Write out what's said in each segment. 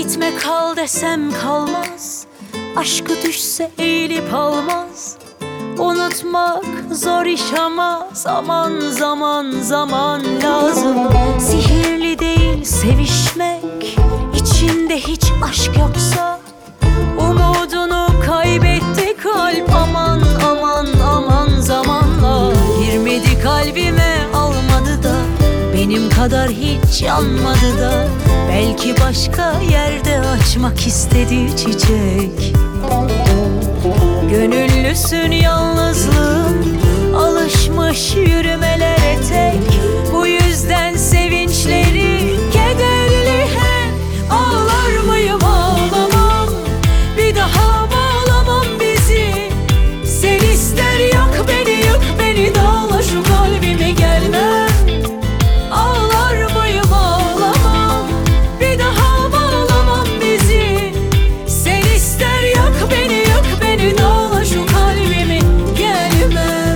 Gitme kal desem kalmaz, aşkı düşse eğilip almaz. Unutmak zor iş ama zaman zaman zaman lazım. Sihirli değil sevişmek, içinde hiç aşk yoksa. Umudunu kaybetti kalp, aman aman aman zamanla. Girmedi kalbime almadı da, benim kadar hiç yanmadı da. Belki başka yerde açmak istedi çiçek. Gönüllüsün yalnızlığın, alışmış yürümelere tek. Bu yüzden sevinçleri kederli hep. Ağlar mıyım? Ağlamam, bir daha bağlamam bizi. Sen ister yak beni, yık beni, dağla şu kalbimi, gelmem. Ağlar mıyım? Ağlamam, bir daha bağlamam bizi. Sen ister yak beni, yık beni, dağla şu kalbimi, gelmem.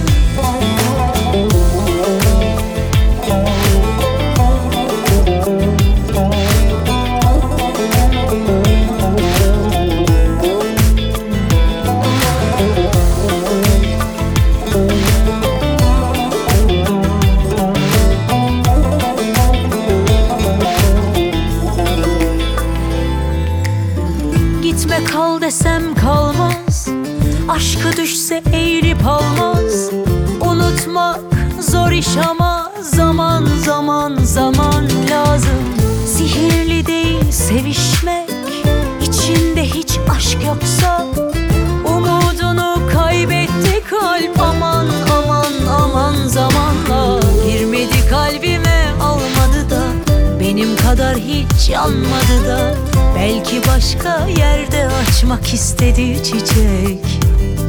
Gitme kal desem kalmaz, aşkı düşse eğilip almaz. Unutmak zor iş ama zaman zaman zaman lazım. Sihirli değil sevişmek, içinde hiç aşk yoksa. Umudunu kaybetti kalp, aman aman aman zamanla. Girmedi kalbime almadı da, benim kadar hiç yanmadı da. Belki başka yerde açmak istedi çiçek.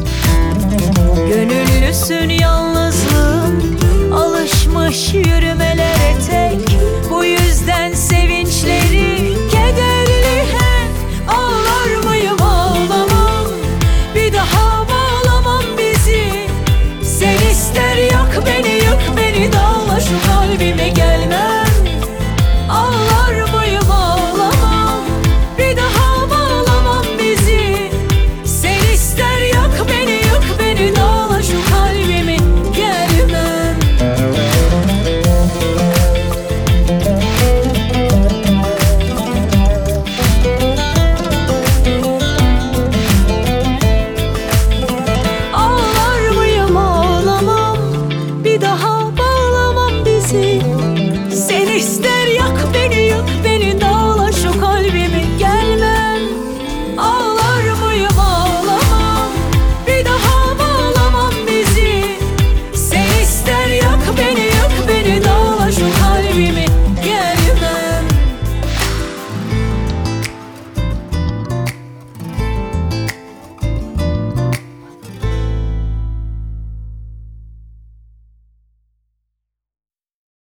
Gönüllüsün yalnızlığın, alışmış yürümelere tek. Bu yüzden sevinçleri kederli hep. Ağlar mıyım? Ağlamam, bir daha bağlamam bizi. Sen ister yak beni, yık beni, dağla şu kalbime, gel.